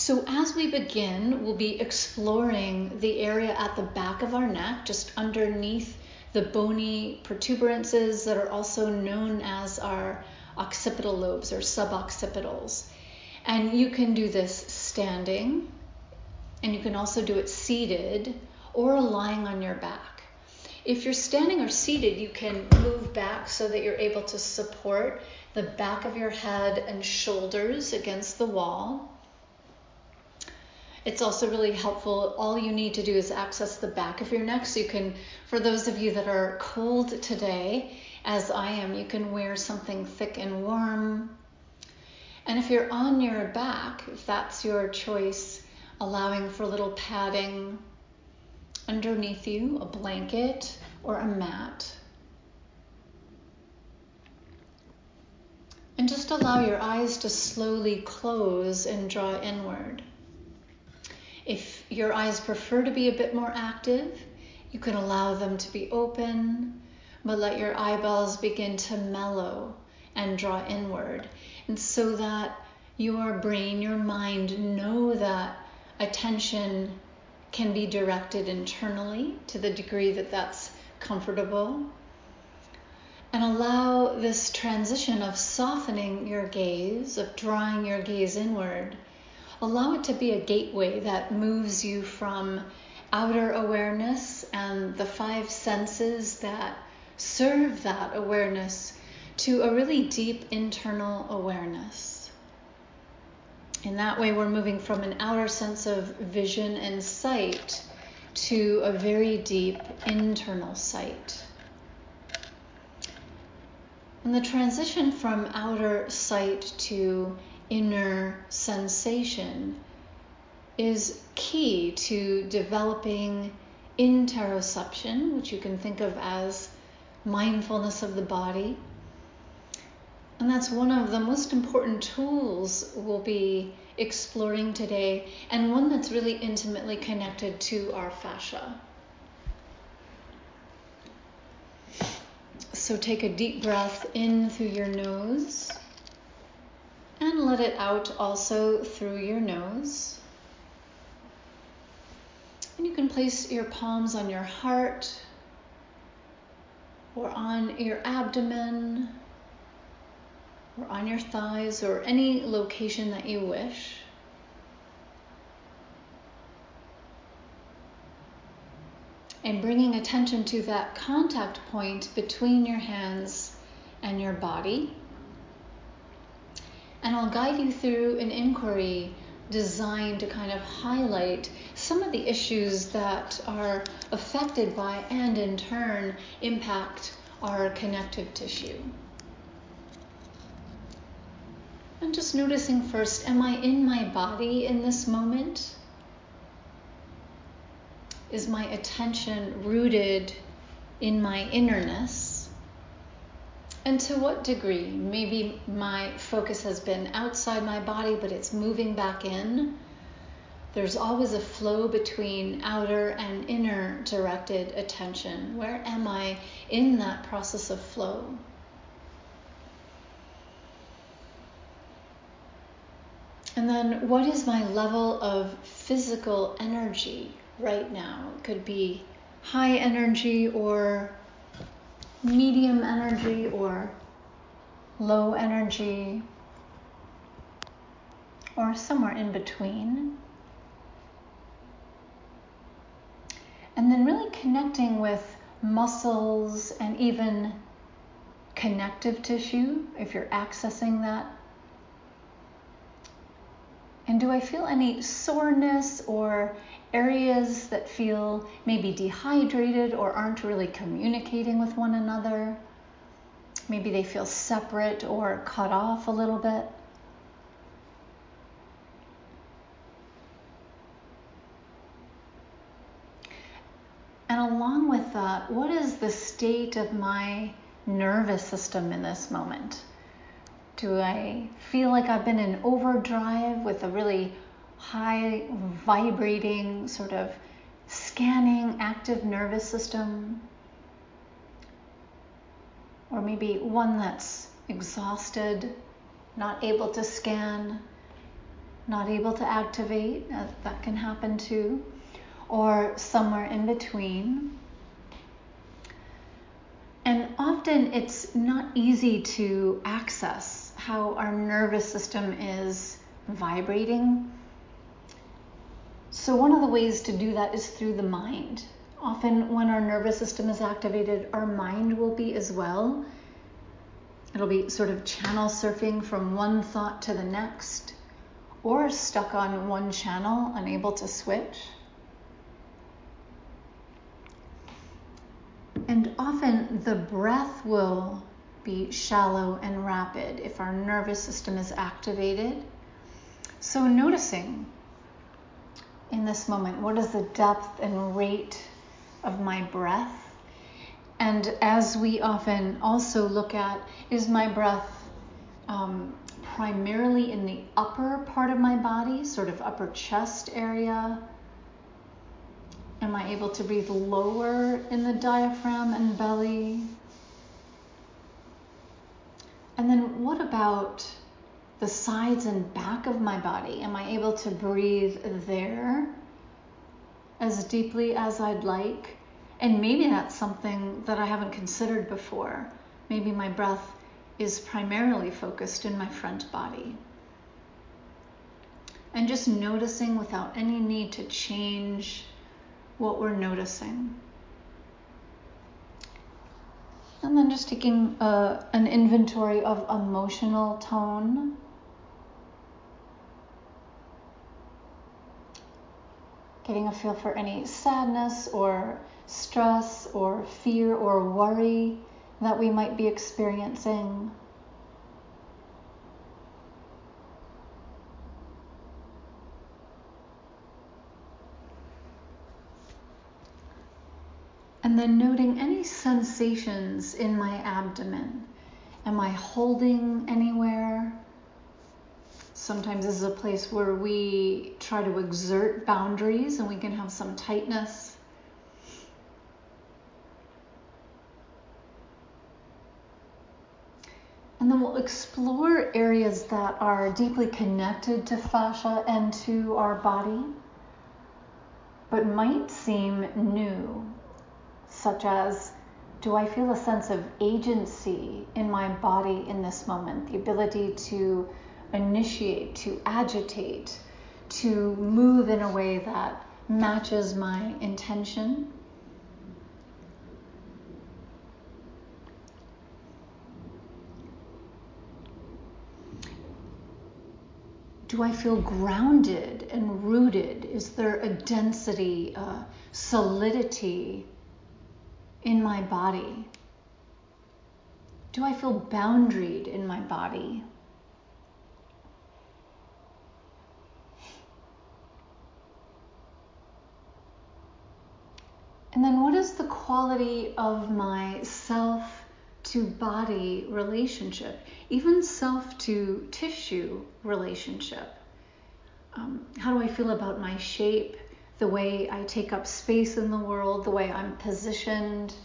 So as we begin, we'll be exploring the area at the back of our neck, just underneath the bony protuberances that are also known as our occipital lobes or suboccipitals. And you can do this standing, and you can also do it seated or lying on your back. If you're standing or seated, you can move back so that you're able to support the back of your head and shoulders against the wall. It's also really helpful. All you need to do is access the back of your neck. So you can, for those of you that are cold today, as I am, you can wear something thick and warm. And if you're on your back, if that's your choice, allowing for a little padding underneath you, a blanket or a mat. And just allow your eyes to slowly close and draw inward. If your eyes prefer to be a bit more active, you can allow them to be open, but let your eyeballs begin to mellow and draw inward. And so that your brain, your mind know that attention can be directed internally to the degree that that's comfortable. And allow this transition of softening your gaze, of drawing your gaze inward. Allow it to be a gateway that moves you from outer awareness and the five senses that serve that awareness to a really deep internal awareness. In that way, we're moving from an outer sense of vision and sight to a very deep internal sight. And the transition from outer sight to inner sensation is key to developing interoception, which you can think of as mindfulness of the body. And that's one of the most important tools we'll be exploring today, and one that's really intimately connected to our fascia. So take a deep breath in through your nose and let it out also through your nose. And you can place your palms on your heart or on your abdomen or on your thighs or any location that you wish. And bringing attention to that contact point between your hands and your body. And I'll guide you through an inquiry designed to kind of highlight some of the issues that are affected by and in turn impact our connective tissue. And just noticing first, am I in my body in this moment? Is my attention rooted in my innerness? And to what degree? Maybe my focus has been outside my body, but it's moving back in. There's always a flow between outer and inner directed attention. Where am I in that process of flow? And then what is my level of physical energy right now? It could be high energy or medium energy or low energy or somewhere in between. And then really connecting with muscles and even connective tissue, if you're accessing that. And do I feel any soreness or areas that feel maybe dehydrated or aren't really communicating with one another? Maybe they feel separate or cut off a little bit. And along with that, what is the state of my nervous system in this moment? Do I feel like I've been in overdrive with a really high vibrating sort of scanning active nervous system? Or maybe one that's exhausted, not able to scan? not able to activate, that can happen too, or somewhere in between. And often it's not easy to access how our nervous system is vibrating. So one of the ways to do that is through the mind. Often when our nervous system is activated, our mind will be as well. It'll be sort of channel surfing from one thought to the next, or stuck on one channel, unable to switch. And often the breath will be shallow and rapid if our nervous system is activated. So noticing in this moment, what is the depth and rate of my breath? And as we often also look at, is my breath primarily in the upper part of my body, sort of upper chest area? Am I able to breathe lower in the diaphragm and belly? And then what about the sides and back of my body? Am I able to breathe there as deeply as I'd like? And maybe that's something that I haven't considered before. Maybe my breath is primarily focused in my front body. And just noticing without any need to change what we're noticing. And then just taking an inventory of emotional tone. Getting a feel for any sadness or stress or fear or worry that we might be experiencing. And then noting any sensations in my abdomen. Am I holding anywhere? Sometimes this is a place where we try to exert boundaries and we can have some tightness. And then we'll explore areas that are deeply connected to fascia and to our body, but might seem new. Such as, do I feel a sense of agency in my body in this moment? The ability to initiate, to agitate, to move in a way that matches my intention. Do I feel grounded and rooted? Is there a density, a solidity in my body? Do I feel boundaried in my body? And then what is the quality of my self to body relationship, even self to tissue relationship? How do I feel about my shape, the way I take up space in the world, the way I'm positioned?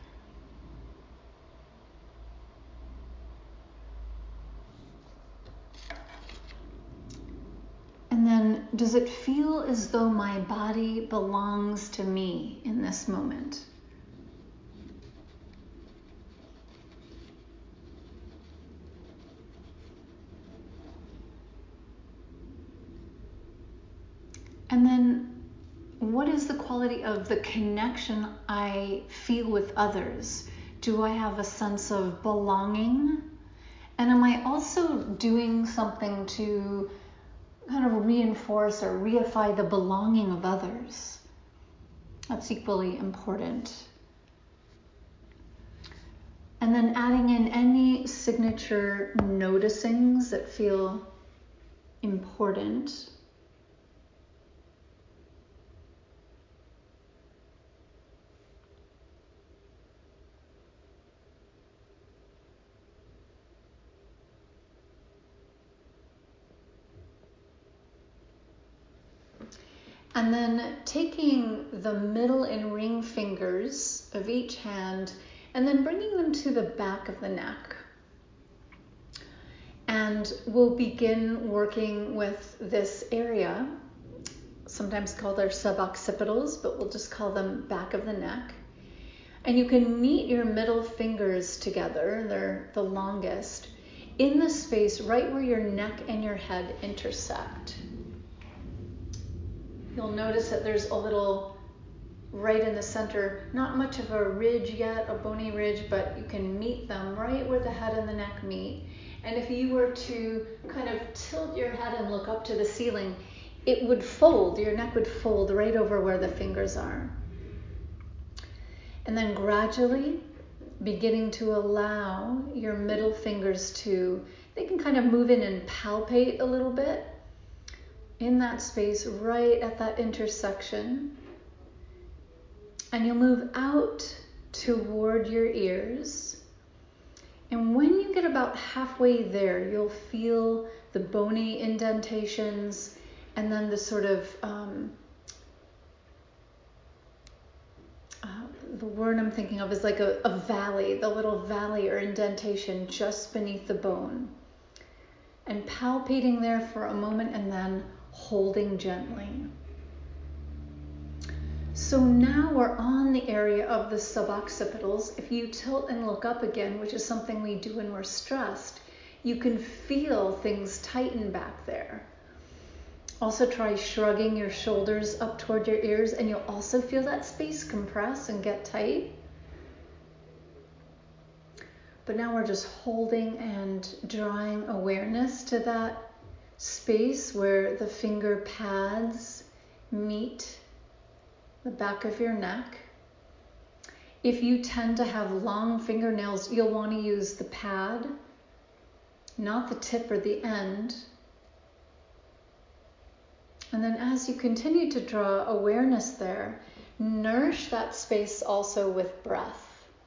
And then, does it feel as though my body belongs to me in this moment? And then, what is the quality of the connection I feel with others? Do I have a sense of belonging? And am I also doing something to kind of reinforce or reify the belonging of others? That's equally important. And then adding in any signature noticings that feel important. And then taking the middle and ring fingers of each hand and then bringing them to the back of the neck. And we'll begin working with this area, sometimes called our suboccipitals, but we'll just call them back of the neck. And you can meet your middle fingers together, they're the longest, in the space right where your neck and your head intersect. You'll notice that there's a little, right in the center, not much of a ridge yet, a bony ridge, but you can meet them right where the head and the neck meet. And if you were to kind of tilt your head and look up to the ceiling, it would fold, your neck would fold right over where the fingers are. And then gradually beginning to allow your middle fingers to, they can kind of move in and palpate a little bit in that space right at that intersection. And you'll move out toward your ears. And when you get about halfway there, you'll feel the bony indentations and then the sort of, the word I'm thinking of is like a valley, the little valley or indentation just beneath the bone. And palpating there for a moment and then holding gently. So now we're on the area of the suboccipitals. If you tilt and look up again, which is something we do when we're stressed, you can feel things tighten back there. Also try shrugging your shoulders up toward your ears, and you'll also feel that space compress and get tight. But now we're just holding and drawing awareness to that space where the finger pads meet the back of your neck. If you tend to have long fingernails, you'll want to use the pad, not the tip or the end. And then as you continue to draw awareness there, nourish that space also with breath.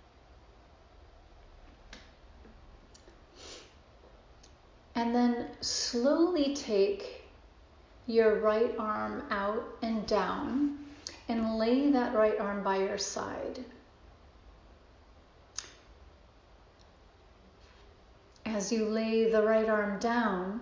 And then slowly take your right arm out and down and lay that right arm by your side. As you lay the right arm down,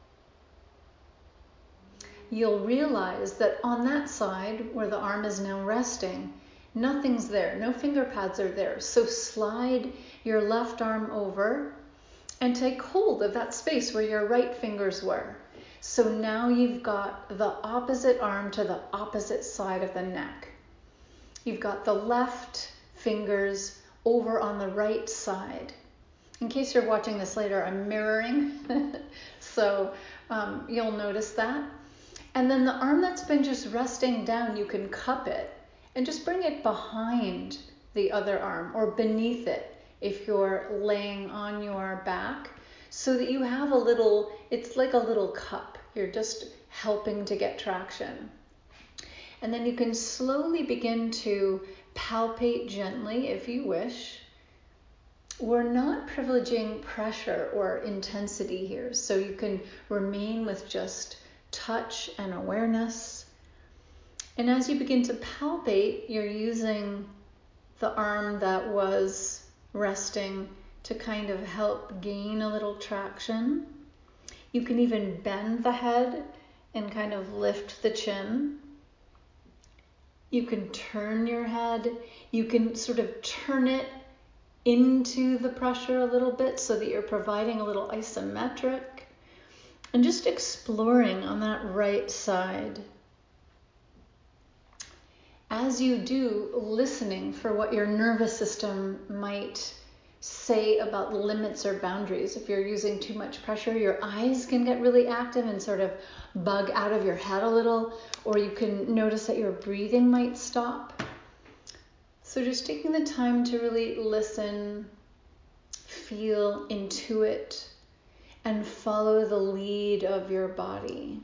you'll realize that on that side where the arm is now resting, nothing's there, no finger pads are there. So slide your left arm over and take hold of that space where your right fingers were. So now you've got the opposite arm to the opposite side of the neck. You've got the left fingers over on the right side. In case you're watching this later, I'm mirroring, so you'll notice that. And then the arm that's been just resting down, you can cup it and just bring it behind the other arm or beneath it if you're laying on your back, so that you have a little, it's like a little cup. You're just helping to get traction. And then you can slowly begin to palpate gently if you wish. We're not privileging pressure or intensity here, so you can remain with just touch and awareness. And as you begin to palpate, you're using the arm that was resting to kind of help gain a little traction. You can even bend the head and kind of lift the chin. You can turn your head. You can sort of turn it into the pressure a little bit so that you're providing a little isometric. And just exploring on that right side. As you do, listening for what your nervous system might say about limits or boundaries. If you're using too much pressure, your eyes can get really active and sort of bug out of your head a little, or you can notice that your breathing might stop. So just taking the time to really listen, feel, intuit, and follow the lead of your body.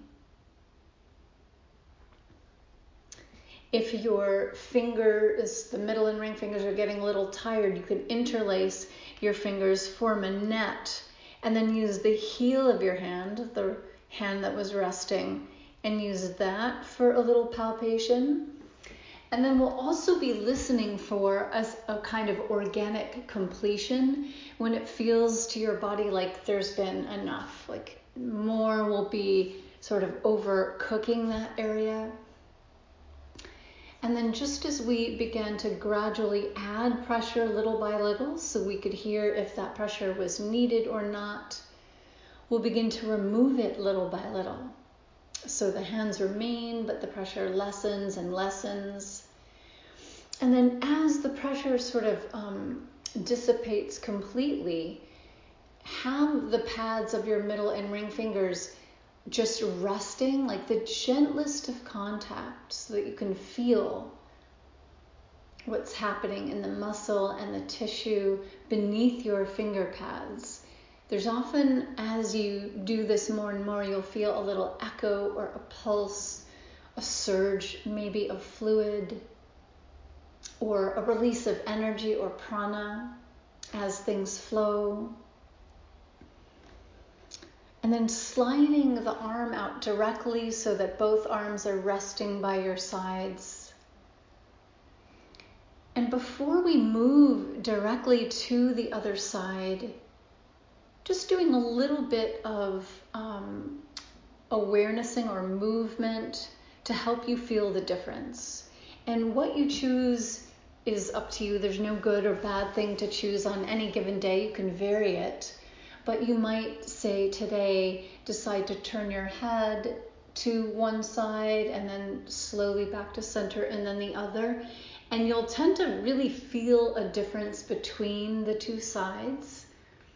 If your fingers, the middle and ring fingers, are getting a little tired, you can interlace your fingers, form a net, and then use the heel of your hand, the hand that was resting, and use that for a little palpation. And then we'll also be listening for a kind of organic completion when it feels to your body like there's been enough. Like more will be sort of overcooking that area. And then just as we began to gradually add pressure little by little, so we could hear if that pressure was needed or not, we'll begin to remove it little by little. So the hands remain, but the pressure lessens and lessens. And then as the pressure sort of dissipates completely, have the pads of your middle and ring fingers just resting, like the gentlest of contact, so that you can feel what's happening in the muscle and the tissue beneath your finger pads. There's often, as you do this more and more, you'll feel a little echo or a pulse, a surge maybe of fluid, or a release of energy or prana as things flow. And then sliding the arm out directly so that both arms are resting by your sides. And before we move directly to the other side, just doing a little bit of awarenessing or movement to help you feel the difference. And what you choose is up to you. There's no good or bad thing to choose on any given day. You can vary it. But you might say today, decide to turn your head to one side and then slowly back to center and then the other. And you'll tend to really feel a difference between the two sides.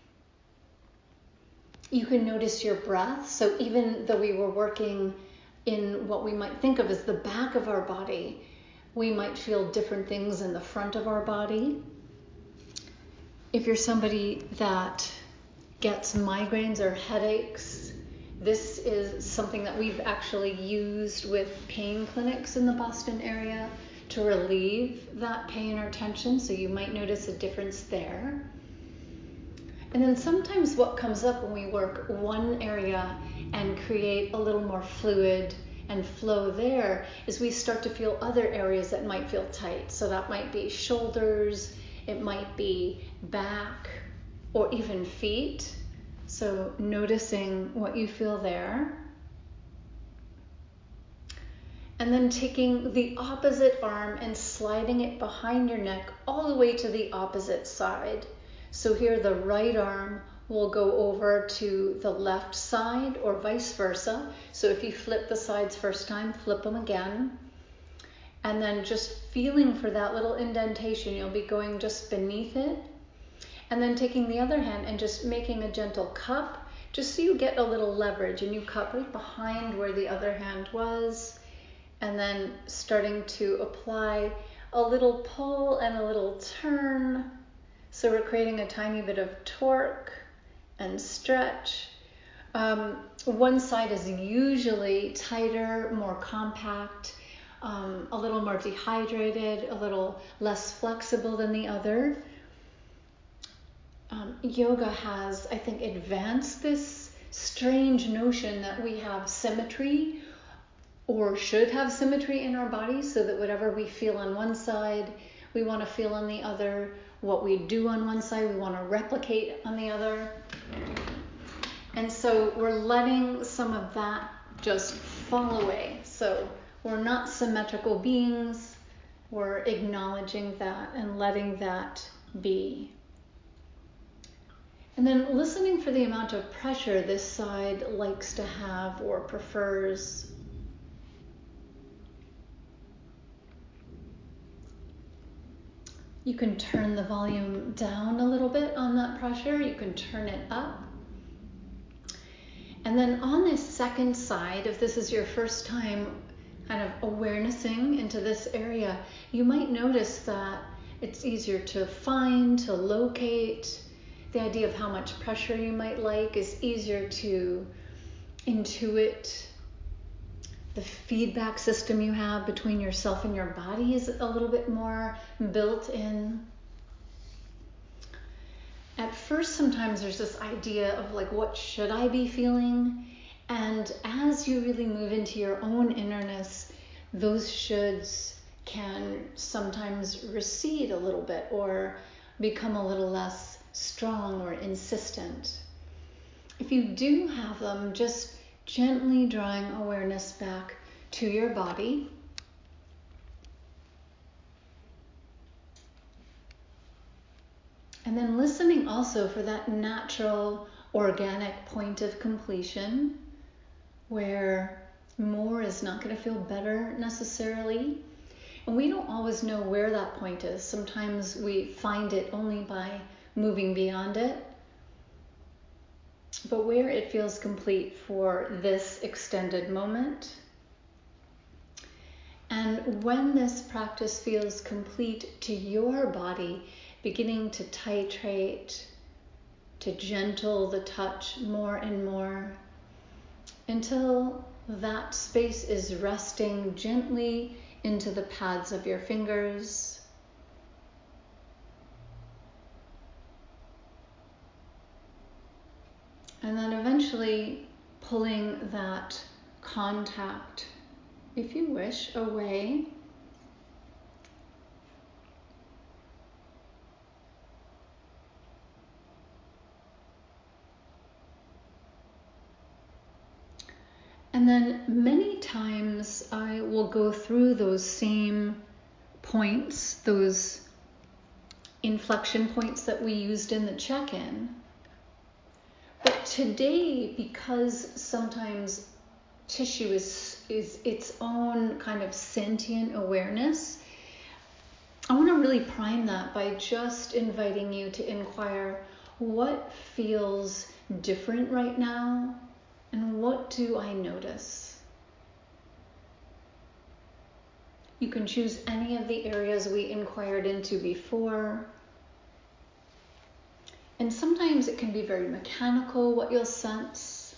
You can notice your breath. So even though we were working in what we might think of as the back of our body, we might feel different things in the front of our body. If you're somebody that gets migraines or headaches, this is something that we've actually used with pain clinics in the Boston area to relieve that pain or tension. So you might notice a difference there. And then sometimes what comes up when we work one area and create a little more fluid and flow there is we start to feel other areas that might feel tight. So that might be shoulders, it might be back, or even feet. So noticing what you feel there. And then taking the opposite arm and sliding it behind your neck all the way to the opposite side. So here the right arm will go over to the left side or vice versa. So if you flip the sides first time, flip them again. And then just feeling for that little indentation, you'll be going just beneath it. And then taking the other hand and just making a gentle cup, just so you get a little leverage, and you cup right behind where the other hand was. And then starting to apply a little pull and a little turn. So we're creating a tiny bit of torque and stretch. One side is usually tighter, more compact, a little more dehydrated, a little less flexible than the other. Yoga has, I think, advanced this strange notion that we have symmetry or should have symmetry in our bodies, so that whatever we feel on one side, we want to feel on the other. What we do on one side, we want to replicate on the other. And so we're letting some of that just fall away. So we're not symmetrical beings. We're acknowledging that and letting that be. And then listening for the amount of pressure this side likes to have or prefers. You can turn the volume down a little bit on that pressure. You can turn it up. And then on this second side, if this is your first time kind of awarenessing into this area, you might notice that it's easier to find, to locate. The idea of how much pressure you might like is easier to intuit. The feedback system you have between yourself and your body is a little bit more built in. At first, sometimes there's this idea of like, what should I be feeling? And as you really move into your own innerness, those shoulds can sometimes recede a little bit or become a little less strong or insistent. If you do have them, just gently drawing awareness back to your body. And then listening also for that natural, organic point of completion where more is not going to feel better necessarily. And we don't always know where that point is. Sometimes we find it only by moving beyond it. But where it feels complete for this extended moment. And when this practice feels complete to your body, beginning to titrate, to gentle the touch more and more, until that space is resting gently into the pads of your fingers. And then eventually pulling that contact, if you wish, away. And then many times I will go through those same points, those inflection points that we used in the check-in. But today, because sometimes tissue is its own kind of sentient awareness, I want to really prime that by just inviting you to inquire what feels different right now and what do I notice? You can choose any of the areas we inquired into before. And sometimes it can be very mechanical what you'll sense.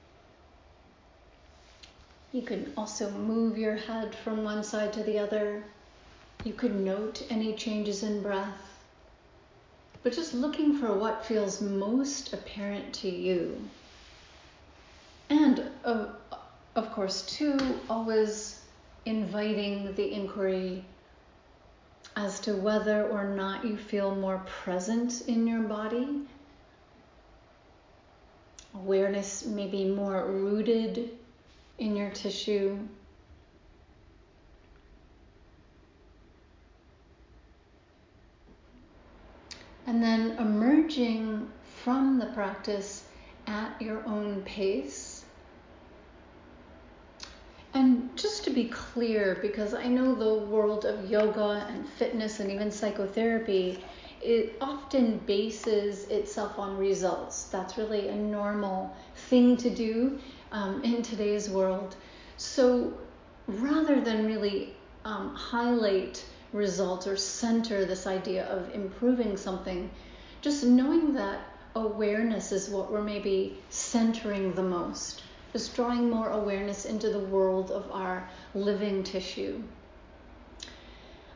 You can also move your head from one side to the other. You could note any changes in breath. But just looking for what feels most apparent to you. And of course, too, always inviting the inquiry as to whether or not you feel more present in your body. Awareness may be more rooted in your tissue. And then emerging from the practice at your own pace. And just to be clear, because I know the world of yoga and fitness and even psychotherapy, it often bases itself on results. That's really a normal thing to do in today's world. So rather than really highlight results or center this idea of improving something, just knowing that awareness is what we're maybe centering the most. Just drawing more awareness into the world of our living tissue.